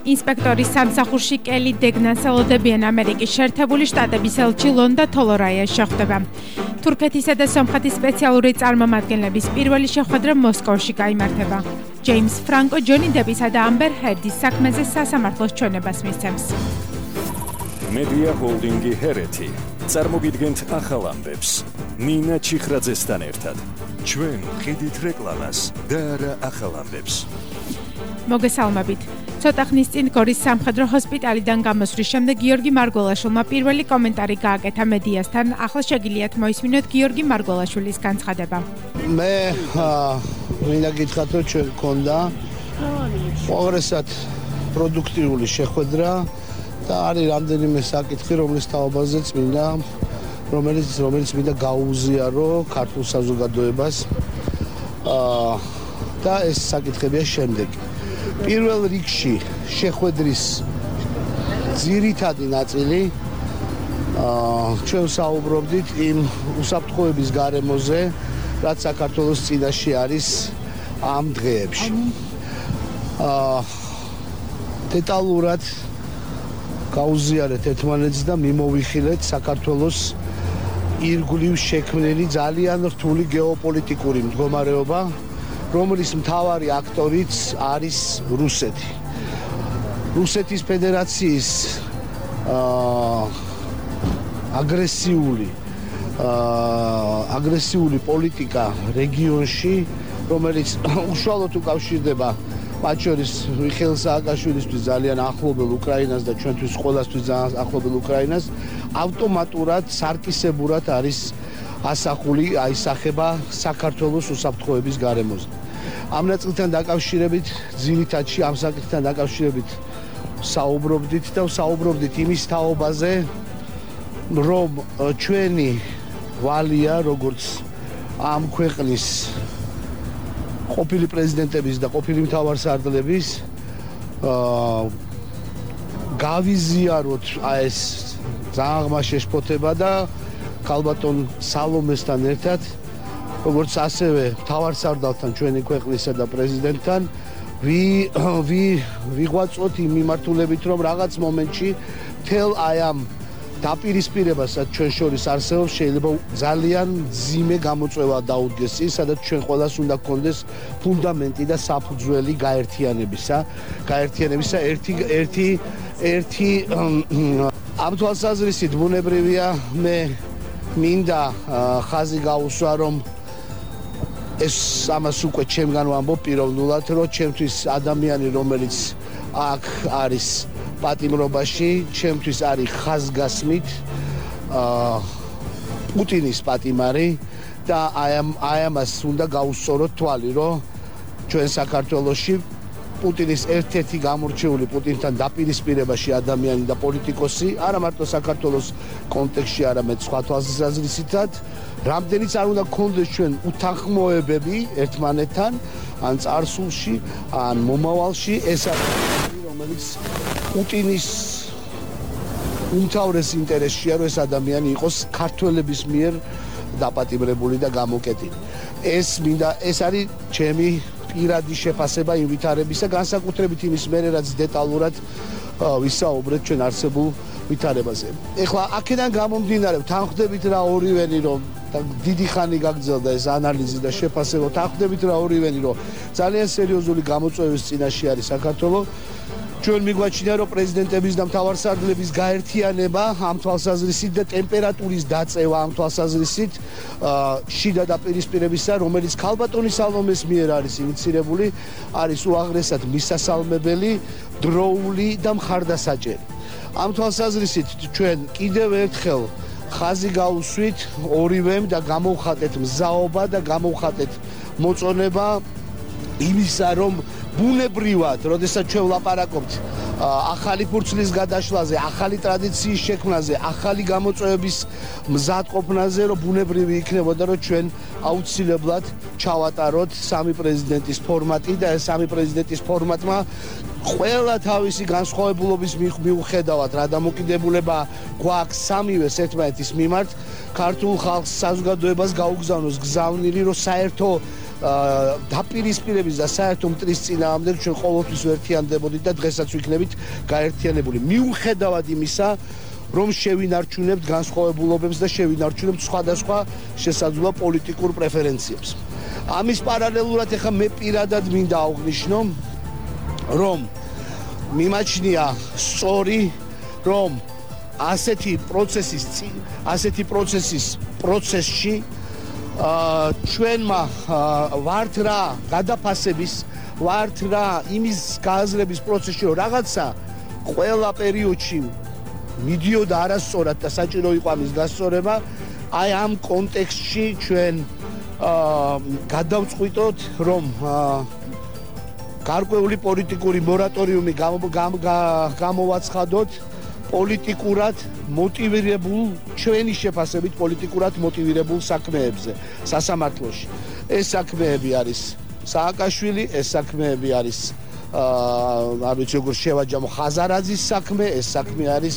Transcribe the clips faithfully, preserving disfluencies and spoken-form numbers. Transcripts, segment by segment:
ინსპექტორის სამსახურში კელი დეგნას ელოდებიან ამერიკის შეერთებული შტატების ელჩი ლონდა თოლორაია შეხვდება. თურქეთისა და სომხეთის სპეციალური წარმომადგენლების პირველი შეხვედრა მოსკოვში გაიმართება. ჯეიმს ფრანკო ჯონი დებისა და ამბერ ჰერდის საქმეზე სასამართლოს ჩვენებას მისცემს. მედია ჰოლდინგი ჰერეთი წარმოგიდგენთ ახალ ამბებს ნინა ჩიხრაძესთან ერთად. ჩვენ ვყიდით რეკლამას და არა ახალ ამბებს. მოგესალმებით. ცოტა ხნის წინ გორის სამხედრო ჰოსპიტალიდან გამოსვლის შემდეგ გიორგი მარგველაშვილმა პირველი კომენტარი გააკეთა მედიასთან. ახლა შეგიძლიათ მოისმინოთ გიორგი მარგველაშვილის განცხადება. მე მინდა გითხრათ, რომ ჩვენ გქონდა უაღრესად პროდუქტიული შეხვედრა და არის რამდენიმე საკითხი, რომლის თაობაზეც მინდა რომელიც რომელიც მინდა გაუზიარო ქართულ საზოგადოებას და ეს საკითხებია შემდეგი. პირველ რიგში შეხვედრის ძირითადი ნაწილი ჩვენ საუბრობდით იმ უსაფრთხოების გარემოზე, რაც საქართველოს წინაშე არის ამ დღეებში. დეტალურად გაუზიარეთ ერთმანეთს და მიმოვიხილეთ საქართველოს ირგვლივ შექმნილი ძალიან რთული გეოპოლიტიკური მდგომარეობა, რომლის მთავარი აქტორიც არის რუსეთი. რუსეთის ფედერაციის აგრესიული აგრესიული პოლიტიკა რეგიონში, რომელიც უშუალოდ უკავშირდება მათ შორის მიხეილ სააკაშვილისთვის ძალიან ახლობელ უკრაინას და ჩვენთვის ყველასთვის ძალიან ახლობელ უკრაინას, ავტომატურად სარკისებურად არის ასახული, აისახება საქართველოს უსაფრთხოების გარემოზე. ამ ნაწილთან დაკავშირებით, ძირითადში ამ საკითხთან დაკავშირებით საუბრობდით და საუბრობდით იმის თაობაზე, რომ ჩვენი ვალია, როგორც ამ ქვეყნის ყოფილი პრეზიდენტების და ყოფილი მთავარსარდლების გავიზიაროთ ეს ძაღმა შეშფოთება და ქალბატონ სალომესთან ერთად, როგორც ასევე მთავარსარდალთან ჩვენი ქვეყნისა და პრეზიდენტთან ვიღვაწოთ იმ მიმართულებით, რომ რაღაც მომენტში თელ აი ამ დაპირისპირებასაც ჩვენ შორის არსებობს, შეიძლება ძალიან მძიმე გამოწვევა დაუდგეს ის, სადაც ჩვენ ყველას უნდა გქონდეს ფუნდამენტი და საფუძველი გაერთიანებისა, გაერთიანებისა ერთი ერთი ერთი ამ თვალსაზრისით ბუნებრივია მე მინდა ხაზი გაუსვა, რომ ეს ამას უკვე ჩემგან ვამბობ პიროვნულად, რომ ჩემთვის ადამიანი, რომელიც აქ არის პატიმრობაში, ჩემთვის არის ხაზგასმით პუტინის პატიმარი და აი ამ აი ამას უნდა გაუსწოროთ თვალი, რომ ჩვენ საქართველოში პუტინის ერთ-ერთი გამორჩეული პუტინთან დაპირისპირებაში ადამიანი და პოლიტიკოსი, არა მარტო საქართველოს კონტექსტში, არამედ სხვა თვალსაზრისითაც, რამდენიც არ უნდა გქონდეს ჩვენ უთანხმოებები ერთმანეთთან, ან წარსულში, ან მომავალში, ეს არის რომელიც პუტინის უმთავრეს ინტერესშია, რომ ეს ადამიანი იყოს ქართველების მიერ დაპატიმრებული და გამოკეტილი. ეს მინდა, ეს არის ჩემი პირადი შეფასება იმ ვითარებისა, განსაკუთრებით იმის მერე, რაც დეტალურად ვისაუბრეთ ჩვენ არსებულ ვითარებაზე. ეხლა აქედან გამომდინარე, თანხმდებით რა ორივენი, რომ დიდი ხანი გაგრძელდა ეს ანალიზი და შეფასება, თანხმდებით რა ორივენი, რომ ძალიან სერიოზული გამოწვევის წინაშე არის საქართველო. ჩვენ მიგვაჩნია, რომ პრეზიდენტების და მთავარსარდლების გაერთიანება ამ თვალსაზრისით და ტემპერატურის დაწევა ამ თვალსაზრისით შიდა დაპირისპირებისა, რომელიც ქალბატონის სალომეს მიერ არის ინიცირებული, არის უაღრესად მისასალმებელი, დროული და მხარდასაჭერი. ამ თვალსაზრისით ჩვენ კიდევ ერთხელ ხაზი გავუსვით ორივემ და გამოვხატეთ მზაობა და გამოვხატეთ მოწონება იმისა, რომ ბუნებრივად, როდესაც ჩვენ ვლაპარაკობთ ახალი ფურცლის გადაშლაზე, ახალი ტრადიციის შექმნაზე, ახალი გამოწვევების მზადყოფნაზე, რომ ბუნებრივი იქნებოდა, რომ ჩვენ აუცილებლად ჩავატაროთ სამი პრეზიდენტის ფორმატი და ეს სამი პრეზიდენტის ფორმატმა ყველა თავისი განსხვავებულობის მიუხედავად, რა დამოკიდებულება გვაქვს სამივეს ერთმანეთის მიმართ, ქართულ ხალხს საზოგადოებას გაუგზავნოს გზავნილი, რომ საერთო დაპირისპირების და საერთო მტრის წინააღმდეგ ჩვენ ყოველთვის ვერთიანდებოდით და დღესაც ვიქნებით გაერთიანებული. მიუხედავად იმისა, რომ შევინარჩუნებთ განსხვავებულობებს და შევინარჩუნებთ სხვადასხვა შესაძლოა პოლიტიკურ პრეფერენციებს. ამის პარალელურად ახლა მე პირადად მინდა აღვნიშნო, რომ მიმაჩნია სწორი, რომ ასეთი პროცესის ასეთი პროცესის პროცესში ჩვენმა ვართ რა გადაფასების, ვართ რა იმის გააზრების პროცესში, რომ რაღაცა ყველა პერიოდში მიდიოდა არასწორად და საჭირო იყო ამის გასწორება, აი ამ კონტექსტში ჩვენ გადავწყვიტოთ, რომ გარკვეული პოლიტიკური მორატორიუმი გამოვაცხადოთ პოლიტიკურად მოტივირებულ, ჩვენი შეფასებით პოლიტიკურად მოტივირებულ საქმეებზე სასამართლოში. ეს საქმეები არის სააკაშვილი, ეს საქმეები არის არ ვიცი როგორ შევაჯამო ხაზარაძის საქმე, ეს საქმე არის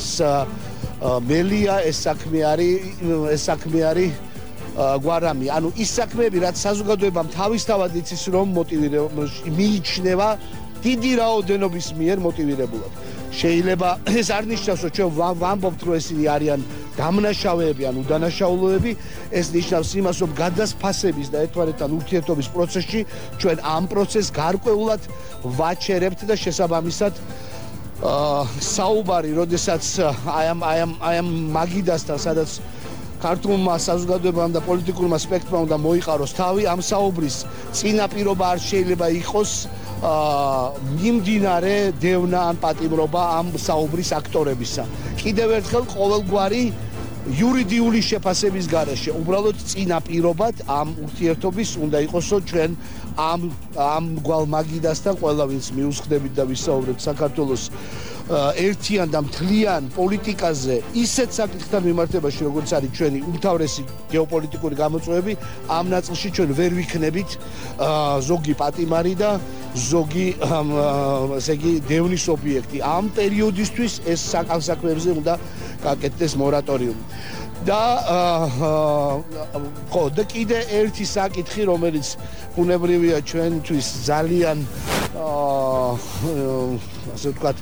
მელია, ეს საქმე არის ეს საქმე არის გვარამი. ანუ ის საქმეები, რაც საზოგადოებამ თავისთავად იცის, რომ მიიჩნევა დიდი რაოდენობის მიერ მოტივირებულად. შეიძლება ეს არ ნიშნავს, რომ ჩვენ ვამბობთ, რომ ესენი არიან დამნაშავეები ან უდანაშაულოები, ეს ნიშნავს იმას, რომ გადასფასების და ერთმანეთთან ურთიერთობის პროცესში ჩვენ ამ პროცესს გარკვეულად ვაჩერებთ და შესაბამისად საუბარი, როდესაც აი ამ აი ამ აი ამ მაგიდასთან, სადაც ქართულმა საზოგადოებამ და პოლიტიკურმა სპექტრმა უნდა მოიყაროს თავი, ამ საუბრის წინაპირობა არ შეიძლება იყოს მიმდინარე დევნა ან პატიმრობა ამ საუბრის აქტორებისა. კიდევ ერთხელ ყოველგვარი იურიდიული შეფასების გარეშე, უბრალოდ წინაპირობად ამ ურთიერთობის უნდა იყოსო ჩვენ ამ ამ გვალ მაგიდასთან ყველა ვინც მიუსხდებით და ვისაუბრებთ საქართველოს ერთიან და მთლიან პოლიტიკაზე ისეთ საკითხთან მიმართებაში, როგორც არის ჩვენი უმთავრესი გეოპოლიტიკური გამოწვევები, ამ ნაწილში ჩვენ ვერ ვიქნებით ზოგი პატიმარი და ზოგი ესე იგი დევნის ობიექტი. ამ პერიოდისთვის ეს საქმეებზე უნდა გაკეთდეს მორატორიუმი. და ხო, და კიდე ერთი საკითხი, რომელიც ბუნებრივია ჩვენთვის ძალიან ასე ვთქვათ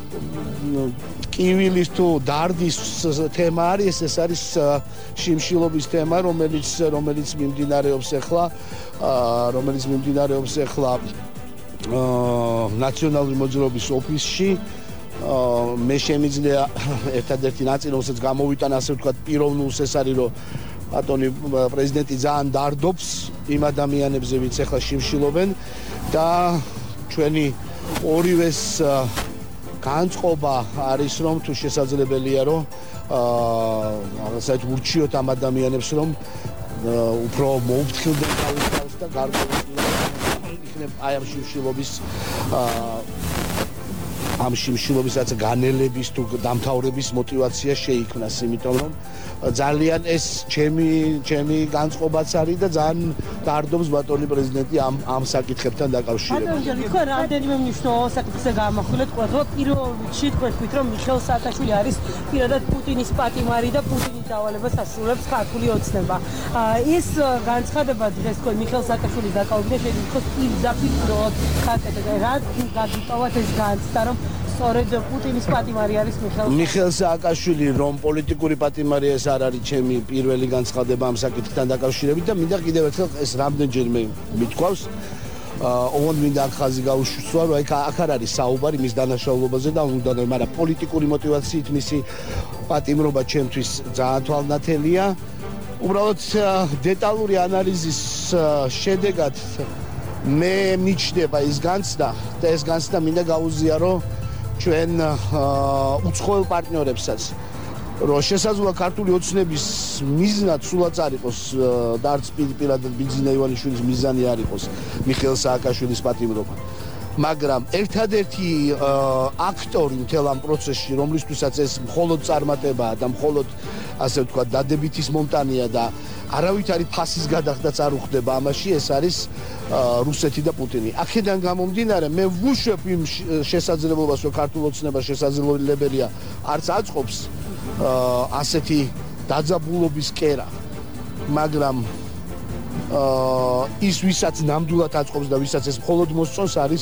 კივილის თუ დარდის თემა არის, ეს არის შიმშილობის თემა, რომელიც რომელიც მიმდინარეობს ახლა, რომელიც მიმდინარეობს ახლა ნაციონალური მოძრაობის ოფისში. მე შემიძლია ერთადერთი ნაწილი, რომელსაც გამოვიტან, ასე ვთქვათ, პიროვნულს, ეს არის, რომ ბატონი პრეზიდენტი ძალიან დარდობს იმ ადამიანებზე, ვინც ახლა შიმშილობენ და ჩვენი ორივეს განწყობა არის, რომ თუ შესაძლებელია, რომ რაღაცა ურჩიოთ ამ ადამიანებს, რომ უფრო მოუფრთხილდნენ თავის და გარკვეულად იქნებ აი ამ შიმშილობის ამ შიმშილობის რაც განელების თუ დამთავრების мотиваცია შეიქმნას, იმიტომ რომ ძალიან ეს ჩემი ჩემი განწყობაც არის და ძალიან დარდობს ბატონი პრეზიდენტი ამ ამ საკითხებთან დაკავშირებით. ბატონო, თქვენ რამდენიმე მნიშვნელოვან საკითხზე გამახვილეთ, ყველა პირველ რიგში თქვენ თქვით, რომ მიხეილ სააკაშვილი არის პირადად პუტინის პატიმარი და პუტინის დავალებას ასრულებს ქართული ოცნება. ეს განცხადება დღეს თქვენ მიხეილ სააკაშვილის დაკავებით შეიძლება იყოს პირდაპირ პროთ ხაკეთეთ. რა გაგიტოვათ ეს განცდა, რომ სწორედ პუტინის პატიმარი არის მიხეილ მიხეილ სააკაშვილი, რომ პოლიტიკური პატიმარი ეს არ არის ჩემი პირველი განცხადება ამ საკითხთან დაკავშირებით და მინდა კიდევ ერთხელ ეს რამდენჯერმე მithქვავს. ოღონდ მინდა აქ ხაზი გაუშვსვა, რომ აქ არ არის საუბარი მის დანაშაულობაზე და უნდა, მაგრამ პოლიტიკური мотиваციით მისი პატიმრობა ჩემთვის ძალიან თვალნათელია. უბრალოდ დეტალური ანალიზის შედეგად მე მიჩნდება ის განცდა და ეს განცდა მინდა გაუზიარო ჩვენ უცხოელ პარტნიორებსაც, რომ შესაძლოა ქართული ოცნების მიზნად სულაც არ იყოს და არც პირადად ბიძინა ივანიშვილის მიზანი არ იყოს მიხეილ სააკაშვილის პატიმრობა. მაგრამ ერთადერთი აქტორი მთელ ამ პროცესში, რომლისთვისაც ეს მხოლოდ წარმატებაა და მხოლოდ ასე ვთქვათ დადებითის მომტანია და არავითარი ფასის გადახდაც არ უხდება ამაში, ეს არის რუსეთი და პუტინი. აქედან გამომდინარე, მე ვუშვებ იმ შესაძლებლობას, რომ ქართულ ოცნება შესაძლებელია არც აწყობს ასეთი დაძაბულობის კერა, მაგრამ ის ვისაც ნამდვილად აწყობს და ვისაც ეს მხოლოდ მოსწონს არის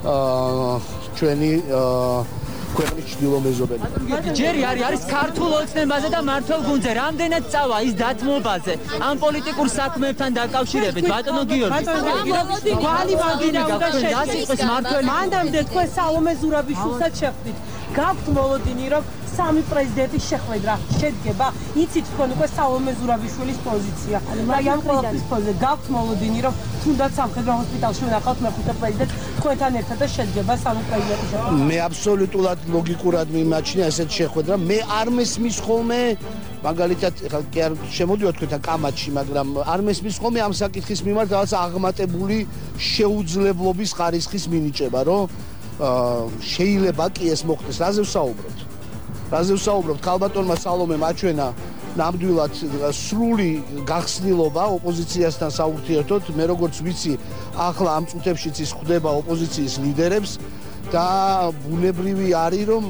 ჩვენი ქვეყნის ჩრდილო მეზობელი. ჯერი არის არის ქართულ ოცნებაზე და მართლ გუნდზე. რამდენად წავა ის დათმობაზე ამ პოლიტიკურ საქმეებთან დაკავშირებით ბატონო გიორგი? გვალი მაგინა უნდა შეწყდეს მართველი. მანდამდე თქვენ სალომე ზურაბიშვილსაც შეხვდით. გაქვთ მოლოდინი რომ სამი პრეზიდენტის შეხვედრა შედგება. იცით თქვენ უკვე სალომე ზურაბიშვილის პოზიცია. და ამ ყველაფრის ფონზე გაქვთ მოლოდინი რომ თუნდაც სამხედრო ჰოსპიტალში ვნახავთ მეხუთე პრეზიდენტს თქვენთან ერთად და შედგება სამი პრეზიდენტის შეხვედრა. მე აბსოლუტურად ლოგიკურად მიმაჩნია ესეთ შეხვედრა. მე არ მესმის ხოლმე მაგალითად ხა კი არ შემოდიოთ თქვენთან კამათში, მაგრამ არ მესმის ხოლმე ამ საკითხის მიმართ რაღაც აღმატებული შეუძლებლობის ხარისხის მინიჭება, რომ შეიძლება კი ეს მოხდეს. რაზე ვსაუბრობთ? რაზე ვსაუბრობთ? ქალბატონმა სალომემ აჩვენა ნამდვილად სრული გახსნილობა ოპოზიციასთან საურთიერთოდ. მე როგორც ვიცი, ახლა ამ წუთებშიც ის ხვდება ოპოზიციის ლიდერებს და ბუნებრივი არის, რომ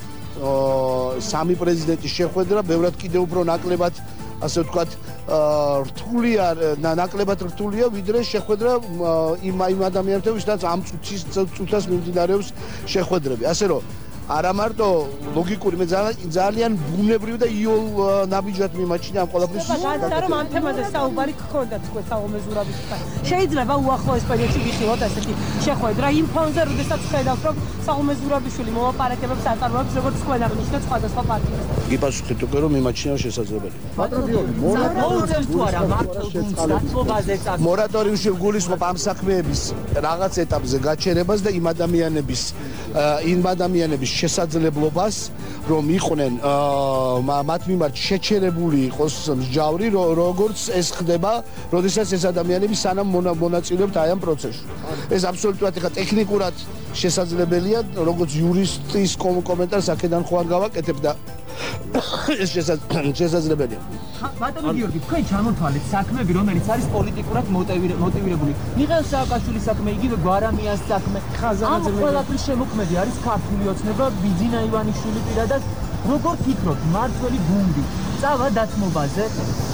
სამი პრეზიდენტის შეხვედრა ბევრად კიდევ უფრო ნაკლებად, ასე ვთქვათ, რთულია, ნაკლებად რთულია, ვიდრე შეხვედრა იმ იმ ადამიანებთან, ვისაც ამ წუთის წუთას მიმდინარეობს შეხვედრები. ასე რომ არა მარტო ლოგიკური, მე ძალიან ბუნებრივი და იოლ ნაბიჯად მიმაჩნია ამ ყველაფრის. და რომ ამ თემაზე საუბარი გქონდა თქვენ სალომე ზურაბიშვილთან. შეიძლება უახლოეს პერიოდში გიხილოთ ესეთი შეხვედრა იმ ფონზე, როდესაც ხედავთ, რომ სალომე ზურაბიშვილი მოვაპარაკებებს აწარმოებს როგორც თქვენ აღნიშნეთ სხვადასხვა პარტიას. გიპასუხეთ უკვე რომ მიმაჩნია შესაძლებელი. მოუწევს თუ არა მართლ გუნდს დათმობაზე წასვლა? მორატორიუმში გულისხმობ ამ საქმეების რაღაც ეტაპზე გაჩერებას და იმ ადამიანების იმ ადამიანების შესაძლებლობას, რომ იყვნენ მათ მიმართ შეჩერებული იყოს მსჯავრი, როგორც ეს ხდება, როდესაც ეს ადამიანები სანამ მონაწილეობთ აი ამ პროცესში. ეს აბსოლუტურად ეხა ტექნიკურად შესაძლებელია, როგორც იურისტის კომენტარს აქედან ხო არ გავაკეთებ და ეს შესაძლებელია. ბატონო გიორგი, თქვენ ჩამოთვალეთ საქმეები, რომელიც არის პოლიტიკურად მოტივირებული. მიხეილ სააკაშვილის საქმე, იგივე გვარამიას საქმე. ამ ყველაფრის შემოქმედი არის ქართული ოცნება, ბიძინა ივანიშვილი პირადად. როგორ ფიქრობთ, მართველი გუნდი წავა დათმობაზე?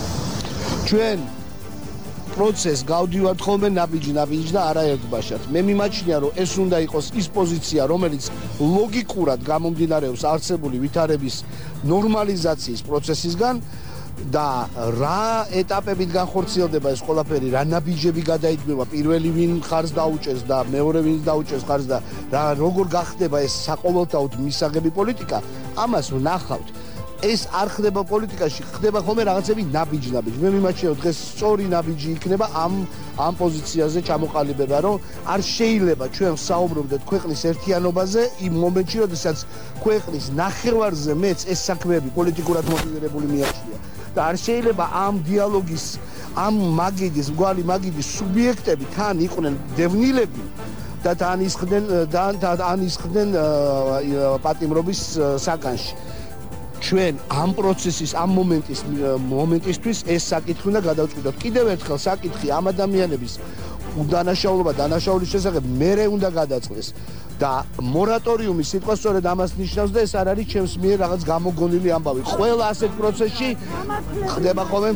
ჩვენ პროცესს გავდივართ ხოლმე ნაბიჯი ნაბიჯი და არაერთბაშად. მე მიმაჩნია, რომ ეს უნდა იყოს ის პოზიცია, რომელიც ლოგიკურად გამომდინარეობს არსებული ვითარების ნორმალიზაციის პროცესისგან და რა ეტაპებით განხორციელდება ეს ყველაფერი, რა ნაბიჯები გადაიდგება, პირველი ვინ ხარს დაუჭერს და მეორე ვინ დაუჭერს ხარს და რა როგორ გახდება ეს საყოველთაოდ მისაღები პოლიტიკა, ამას ვნახავთ. ეს არ ხდება პოლიტიკაში, ხდება ხოლმე რაღაცები ნაბიჯ-ნაბიჯ. მე მიმაჩნია, დღეს სწორი ნაბიჯი იქნება ამ ამ პოზიციაზე ჩამოყალიბება, რომ არ შეიძლება ჩვენ საუბრობდეთ ქვეყნის ერთიანობაზე იმ მომენტში, როდესაც ქვეყნის ნახევარზე მეც ეს საქმეები პოლიტიკურად მოტივირებული მიაჩნია. და არ შეიძლება ამ დიალოგის, ამ მაგიდის, მგვალი მაგიდის სუბიექტები თან იყვნენ დევნილები და თან ისხდნენ და თან ისხდნენ პატიმრობის საგანში. ჩვენ ამ პროცესის, ამ მომენტის მომენტისთვის ეს საკითხი უნდა გადავწყვიტოთ. კიდევ ერთხელ საკითხი ამ ადამიანების უდანაშაულობა, დანაშაულის შესახებ მერე უნდა გადაწყდეს. და მორატორიუმი სიტყვა სწორედ ამას ნიშნავს და ეს არ არის ჩემს მიერ რაღაც გამოგონილი ამბავი. ყველა ასეთ პროცესში ხდება ხოლმე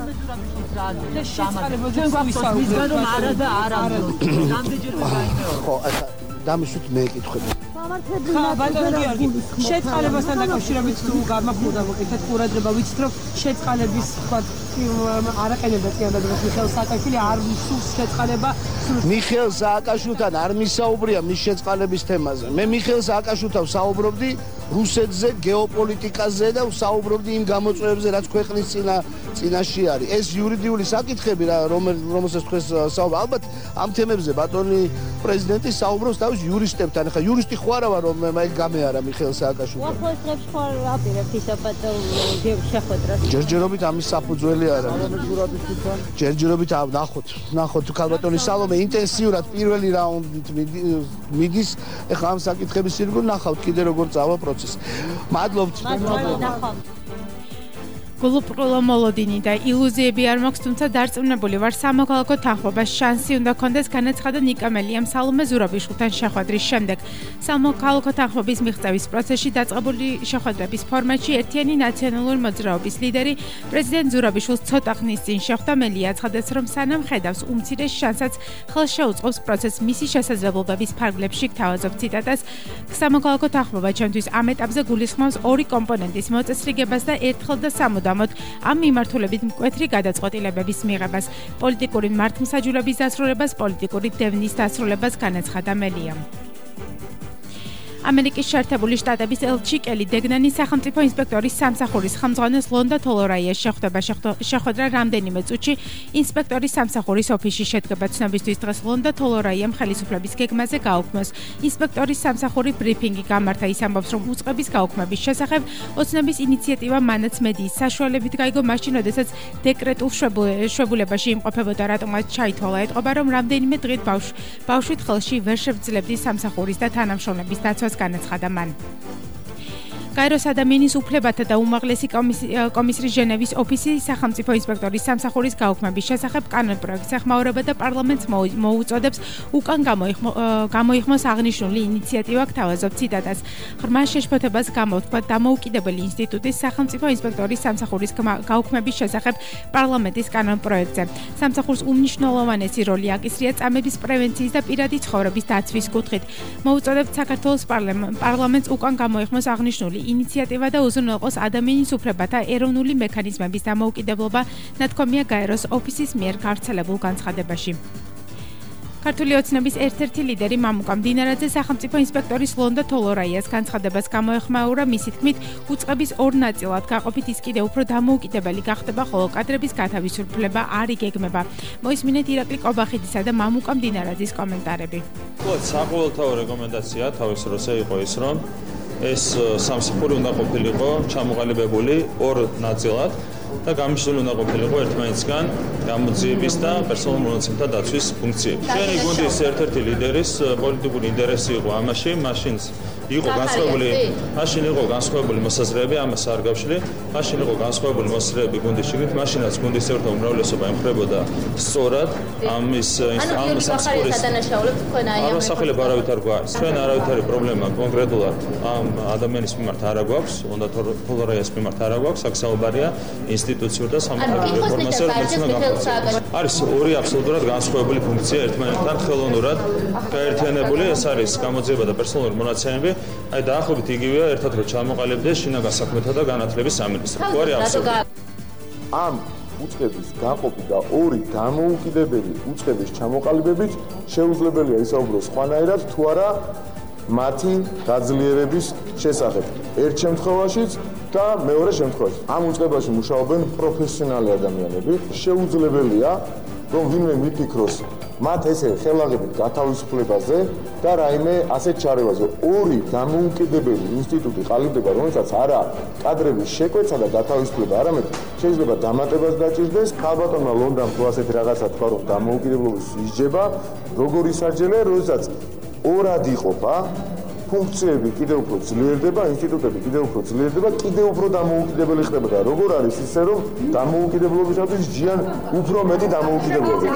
ხო, დამისვით მე ეკითხები. ბატონო გიორგი, შეწყალებასთან დაკავშირებით თუ გამახურდა მოკითხეთ ყურადღება, ვიცით რომ შეწყალების თქვა არაყენებდა წინადადებას მიხეილ სააკაშვილი არ მისურს შეწყალება. მიხეილ სააკაშვილთან არ მისაუბრია მის შეწყალების თემაზე. მე მიხეილ სააკაშვილთან საუბრობდი რუსეთზე, გეოპოლიტიკაზე და საუბრობდი იმ გამოწვევებზე, რაც ქვეყნის წინა წინაში არის. ეს იურიდიული საკითხები, რომელსაც თქვენ საუბრობთ, ალბათ ამ თემებზე ბატონი პრეზიდენტი საუბრობს თავის იურისტებთან. ახლა იურისტი ხო არა ვარ, რომ მე გამეარა მიხეილ სააკაშვილთან. უახლოეს დღეებში ხო აპირებთ ისაბატო შეხვედრას? ჯერჯერობით ამის საფუძველი არა. ჯერჯერობით ნახოთ, ნახოთ ქალბატონი სალომე ინტენსიურად პირველი რაუნდით მიდის. ახლა ამ საკითხების ირგვლივ ნახავთ კიდე როგორ წავა პროცესი. მადლობთ. მადლობა. გულუბრყვილო მოლოდინი და ილუზიები არ მაქვს, თუმცა დარწმუნებული ვარ, სამოქალაქო თანხმობას შანსი უნდა კონდეს, განაცხადა ნიკა მელიამ სალომე ზურაბიშვილთან შეხვედრის შემდეგ. სამოქალაქო თანხმობის მიღწევის პროცესში დაწყებული შეხვედრების ფორმატში ერთიანი ნაციონალური მოძრაობის ლიდერი პრეზიდენტ ზურაბიშვილს ცოტა ხნის წინ შეხვდა. მელია აცხადებს, რომ სანამ ხედავს უმცირეს შანსსაც ხელს შეუწყობს პროცესს მისი შესაძლებლობების ფარგლებში გთავაზობ ციტატას. სამოქალაქო თანხმობა ჩემთვის ამ ეტაპზე გულისხმობს ორი კომპონენტის მოწესრიგებას და ერთხელ და სამუდამოდ ამ მიმართულებით მკვეთრი გადაწყვეტილებების მიღებას, პოლიტიკური მართლმსაჯულების დასრულებას, პოლიტიკური დევნის დასრულებას, განაცხადა მელიამ. ამერიკის შეერთებული შტატების ელჩი კელი დეგნანი სახელმწიფო ინსპექტორის სამსახურის ხელმძღვანელს ლონდა თოლორაიას შეხვდება. შეხვედრა რამდენიმე წუთში ინსპექტორის სამსახურის ოფისში შედგება. ცნობისთვის დღეს ლონდა თოლორაიამ ხელისუფლების გეგმაზე გაუქმოს. ინსპექტორის სამსახური ბრიფინგი გამართა. ის ამბობს, რომ უწყების გაუქმების შესახებ ოცნების ინიციატივა მანაც მედიის საშუალებით გაიგო მაშინ, როდესაც დეკრეტულ შვებულებაში იმყოფებოდა, რატომაც ჩაითვალა. ეტყობა, რომ რამდენიმე დღით ბავშვით ხელში ვერ შევძლებდი სამსახურის და თანამშრომლების დაცვას, განაცხადა მან. კაიროს ადამიანის უფლებათა და უმაღლესი კომისრის ჟენევის ოფისი სახელმწიფო ინსპექტორის სამსახურის გაუქმების შესახებ კანონპროექტს ეხმაურება და პარლამენტს მოუწოდებს უკან გამოიხმოს აღნიშნული ინიციატივა, გთავაზობ ციტატას. ღრმა შეშფოთებას გამოთქვა დამოუკიდებელი ინსტიტუტის სახელმწიფო ინსპექტორის სამსახურის გაუქმების შესახებ პარლამენტის კანონპროექტზე. სამსახურს უმნიშვნელოვანესი როლი აკისრია წამების პრევენციის და პირადი ცხოვრების დაცვის კუთხით. მოუწოდებთ საქართველოს პარლამენტს უკან გამოიხმოს აღნიშნული ინიციატივა და უზრუნველყოს ადამიანის უფლებათა ეროვნული მექანიზმების დამოუკიდებლობა, ნათქვამია გაეროს ოფისის მიერ გავრცელებულ განცხადებაში. ქართული ოცნების ერთ-ერთი ლიდერი მამუკა მდინარაძე სახელმწიფო ინსპექტორის ლონდა თოლორაიას განცხადებას გამოეხმაურა. მისი თქმით, უწყების ორ ნაწილად გაყოფით ის კიდევ უფრო დამოუკიდებელი გახდება, ხოლო კადრების გათავისუფლება არ იგეგმება. მოისმინეთ ირაკლი კობახიდისა და მამუკა მდინარაძის კომენტარები. საყოველთაო რეკომენდაცია თავის როზე იყო ის, რომ ეს სამსახური უნდა ყოფილიყო ჩამოყალიბებული ორ ნაწილად და გამიშლული უნდა ყოფილიყო ერთმანეთისგან გამოძიების და პერსონალურ მონაცემთა დაცვის ფუნქციები. ჩვენი გუნდის ერთ-ერთი ლიდერის პოლიტიკური ინტერესი იყო ამაში, მაშინ იყო განსხვავებული, მაშინ იყო განსხვავებული მოსაზრებები, ამას არ გავშლი, მაშინ იყო განსხვავებული მოსაზრებები გუნდის შიგნით, მაშინაც გუნდის ერთ უმრავლესობა ემხრებოდა სწორად ამის ამ სამსახურის დანაშაულებს თქვენ აი ამ სახელებს არავით არ გვაქვს. ჩვენ არავითარი პრობლემა კონკრეტულად ამ ადამიანის მიმართ არ აქვს, უნდა თოლორაიას მიმართ არ აქვს, აქ საუბარია ინსტიტუციურ და სამართლებრივ რეფორმაზე, რომელიც უნდა განხორციელდეს. არის ორი აბსოლუტურად განსხვავებული ფუნქცია ერთმანეთთან ხელოვნურად გაერთიანებული, ეს არის გამოძიება და პერსონალური მონაცემები. აი დაახლოებით იგივეა, ერთად რო ჩამოყალიბდეს შინაგან საქმეთა და განათლების სამინისტრო. ყური აბსოლუტურად. ამ უწყების გაყოფი და ორი დამოუკიდებელი უწყების ჩამოყალიბებით შეუძლებელია ისაუბროს სხვანაირად თუ არა მათი გაძლიერების შესახებ. ერთ შემთხვევაშიც და მეორე შემთხვევაში. ამ უწყებაში მუშაობენ პროფესიონალი ადამიანები. შეუძლებელია, რომ ვინმე მიფიქროს მათ ესე ხელაღებით გათავისუფლებაზე და რაიმე ასეთ ჩარევაზე. ორი დამოუკიდებელი ინსტიტუტი ყალიბდება, რომელსაც არა კადრების შეკვეცა და გათავისუფლება, არამედ შეიძლება დამატებას დაჭირდეს. ქალბატონმა ლონდამ თუ ასეთ რაღაცა თქვა, რომ დამოუკიდებლობის ისჯება, როგორ ისაჯელა, როდესაც ორად იყოფა, ფუნქციები კიდევ უფრო ძლიერდება, ინსტიტუტები კიდევ უფრო ძლიერდება, კიდევ უფრო დამოუკიდებელი ხდება და როგორ არის ისე, რომ დამოუკიდებლობისათვის ჯიან უფრო მეტი დამოუკიდებლობა.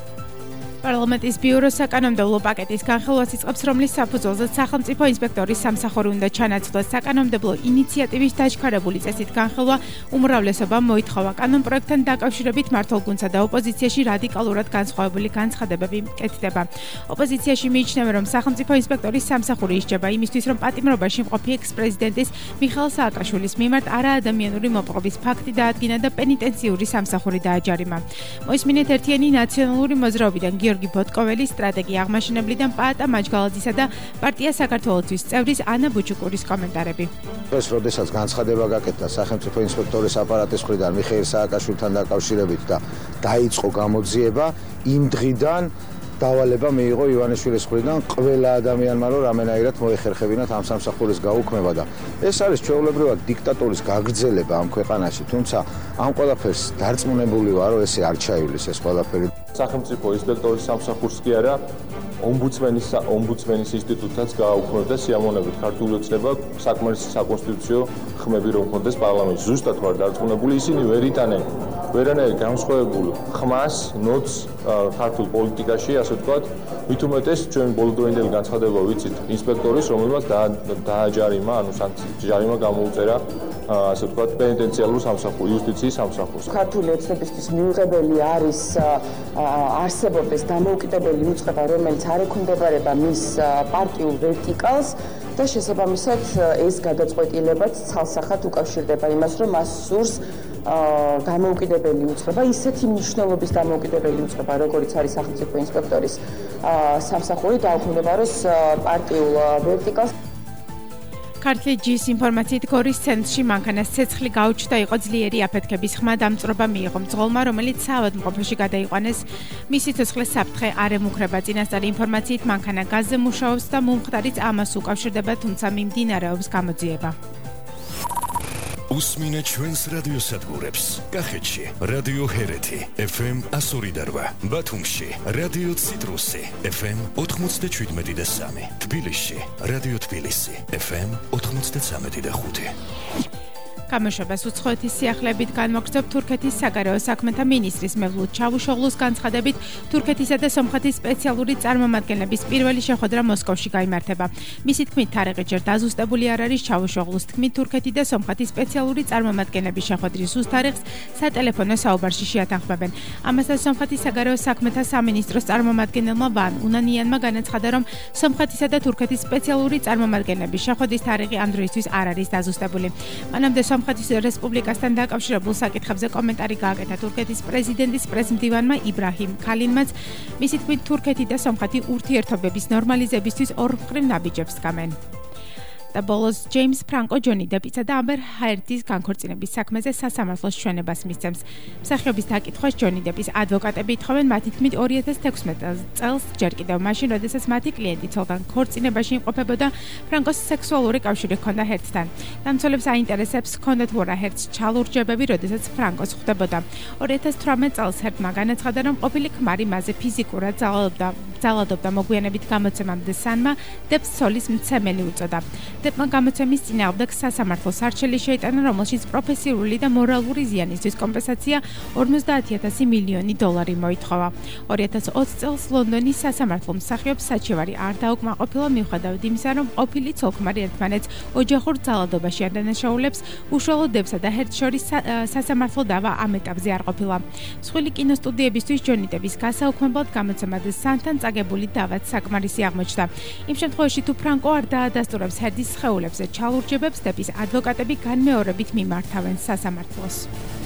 პარლამენტის ბიუროს საკანონმდებლო პაკეტის განხილვას იწყებს, რომლის საფუძველზეც სახელმწიფო ინსპექტორის სამსახური უნდა ჩანაცვლოს. საკანონმდებლო ინიციატივის დაჩქარებული წესით განხილვა უმრავლესობამ მოითხოვა. კანონპროექტთან დაკავშირებით მართლგუნდსა და ოპოზიციაში რადიკალურად განსხვავებული განცხადებები მკეთდება. ოპოზიციაში მიიჩნევენ, რომ სახელმწიფო ინსპექტორის სამსახური ისჯება იმისთვის, რომ პატიმრობაში მყოფი ექს-პრეზიდენტის მიხაილ სააკაშვილის მიმართ არაადამიანური მოპყრობის ფაქტი დაადგინა და პენიტენციური სამსახური დააჯარიმა. მოისმინეთ ერთიანი ნაციონალური მოძრაობიდან გიორგი ბოტკოველის, სტრატეგია აღმაშენებლიდან პაატა მაჯგალაძისა და პარტია საქართველოსთვის წევრის ანა ბუჩუკურის კომენტარები. ეს როდესაც განცხადება გაკეთდა სახელმწიფო ინსპექტორის აპარატის მხრიდან მიხეილ სააკაშვილთან დაკავშირებით და დაიწყო გამოძიება, იმ დღიდან დავალება მიიღო ივანიშვილის მხრიდან ყველა ადამიანმა, რომ რამენაირად მოეხერხებინათ ამ სამსახურის გაუქმება და ეს არის ჩვეულებრივად დიქტატურის გაგრძელება ამ ქვეყანაში, თუმცა ამ ყველაფერს დარწმუნებული ვარ, რომ ესე არ ჩაივლის ეს ყველაფერი. სახელმწიფო ინსპექტორის სამსახურს კი არა ომბუდსმენის ომბუდსმენის ინსტიტუტსაც გააუქმებდა სიამოვნებით ქართული ოცნება საკმარისი საკონსტიტუციო ხმები რომ ჰქონდეს პარლამენტში. ზუსტად ვარ დარწმუნებული, ისინი ვერ იტანენ ვერანაირ განსხვავებულ ხმას, ნოც ქართულ პოლიტიკაში, ასე ვთქვათ, მით უმეტეს ჩვენ ბოლოდროინდელი განცხადება ვიცით ინსპექტორის, რომელმაც დააჯარიმა, ანუ ჯარიმა გამოუწერა, ასე ვთქვათ, პენიტენციარულ სამსახურს, იუსტიციის სამსახურს. ქართული ოცნებისთვის მიუღებელი არის არსებობის დამოუკიდებელი უწყება, რომელიც არ ექვემდებარება მის პარტიულ ვერტიკალს და შესაბამისად ეს გადაწყვეტილებაც ცალსახად უკავშირდება იმას, რომ მას სურს დამოუკიდებელი უწყება, ისეთი მნიშვნელობის დამოუკიდებელი უწყება, როგორიც არის სახელმწიფო ინსპექტორის სამსახური, დაუქვემდებაროს პარტიულ ვერტიკალს. ქართლის ჯის ინფორმაციით გორის ცენტრში მანქანას ცეცხლი გაუჩნდა, იყო ძლიერი აფეთქების ხმა, დამწვრობა მიიღო მძღოლმა, რომელიც საავადმყოფოში გადაიყვანეს. მისი ცოცხლე საფრთხე არ ემუქრება. წინასწარი ინფორმაციით მანქანა გაზზე მუშაობს და მომხდარიც ამას უკავშირდება, თუმცა მიმდინარეობს გამოძიება. უსმინეთ ჩვენს რადიოსადგურებს. კახეთში რადიო ჰერეთი ეფ ემ one oh eight, ბათუმში რადიო ციტრუსი ეფ ემ ninety-seven და three, თბილისში რადიო თბილისი ეფ ემ ninety-three და five. გამოშვებას უცხოეთის სიახლეებით განმოგრძობ თურქეთის საგარეო საქმეთა მინისტრის მევლუდ ჩავუშოღლუს განცხადებით, თურქეთისა და სომხეთის სპეციალური წარმომადგენლების პირველი შეხვედრა მოსკოვში გაიმართება. მისი თქმით, თარიღი ჯერ დაზუსტებული არ არის. ჩავუშოღლუს თქმით, თურქეთი და სომხეთის სპეციალური წარმომადგენლების შეხვედრის ზუსტ თარიღს სატელეფონო საუბარში შეათანხმებენ. ამასთან სომხეთის საგარეო საქმეთა სამინისტროს წარმომადგენელმა ვან უნანიანმა განაცხადა, რომ სომხეთისა და თურქეთის სპეციალური წარმომადგენლების შეხვედრის თარიღი ამ დროისთვის არ არის დაზუსტებული. მანამდე სომხეთის რესპუბლიკასთან დაკავშირებულ საკითხებზე კომენტარი გააკეთა თურქეთის პრეზიდენტის პრეზმდივანმა იბრაჰიმ ქალინმაც. მისი თქმით, თურქეთი და სომხეთი ურთიერთობების ნორმალიზებისთვის ორმხრივ ნაბიჯებს დგამენ. და ბოლოს ჯეიმს ფრანკო ჯონი დეპისა და ამბერ ჰაერდის განქორწინების საქმეზე სასამართლოს ჩვენებას მისცემს. მსახიობის დაკითხვას ჯონი დეპის ადვოკატები ითხოვენ, მათი თქმით two thousand sixteen წელს ჯერ კიდევ მაშინ, როდესაც მათი კლიენტი ცოლთან ქორწინებაში იმყოფებოდა, ფრანკოს სექსუალური კავშირი ჰქონდა ჰერცთან. დამცველებს აინტერესებს, ჰქონდა თუ არა ჰერცს ჩალურჯებები, როდესაც ფრანკოს ხვდებოდა. two thousand eighteen წელს ჰერცმა განაცხადა, რომ ყოფილი ქმარი მასზე ფიზიკურად ძალადობდა, ძალადობდა მოგვიანებით გამოცემამდე სანმა დეპს ცოლის მცემელი უწოდა. დეპმა გამოცემის წინააღმდეგ სასამართლოს არჩელი შეიტანა, რომელშიც პროფესიული და მორალური ზიანისთვის კომპენსაცია fifty thousand მილიონი დოლარი მოითხოვა. two thousand twenty წელს ლონდონის სასამართლომ მსახიობს საჩივარი არ დაუკმაყოფილა, მიუხედავად იმისა, რომ ყოფილი ცოლ-ქმარი ერთმანეთს ოჯახურ ძალადობაში არ დანაშაულებს, უშუალოდ დეპსა და ჰერცს შორის სასამართლო დავა ამ ეტაპზე არ ყოფილა. მსხვილი კინოსტუდიებისთვის ჯონი დეპის გასაუქმებლად გამოცემაზე სანთან წაგებული დავაც საკმარისი აღმოჩნდა. იმ შემთხვევაში, თუ ფრანკო არ დაადასტურებს ჰერცის სხეულებზე ჩალურჯებებს, დეპის ადვოკატები განმეორებით მიმართავენ სასამართლოს.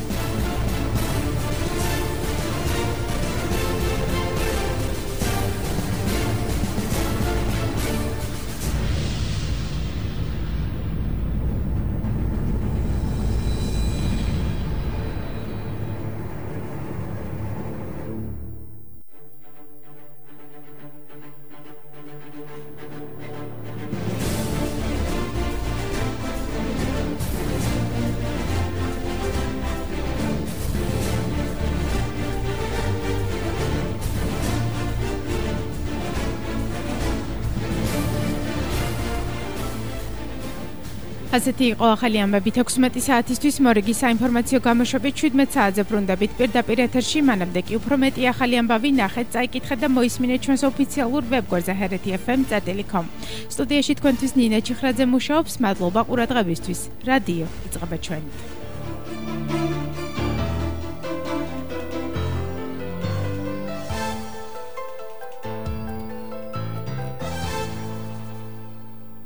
ასეთი იყო ახალი ამბები sixteen საათისთვის. მორიგი საინფორმაციო გამოშვებით seventeen საათზე ბრუნდებით პირდაპირ ეთერში. მანამდე კი უფრო მეტი ახალი ამბავი ნახეთ, წაიკითხეთ და მოისმინეთ ჩვენს ოფიციალურ ვებგვერდზე ჰერეთი ეფ ემ dot com. სტუდიაში თქვენთვის ნინა ჩიხრაძე მუშაობს. მადლობა ყურადღებისთვის. რადიო იწყება ჩვენით.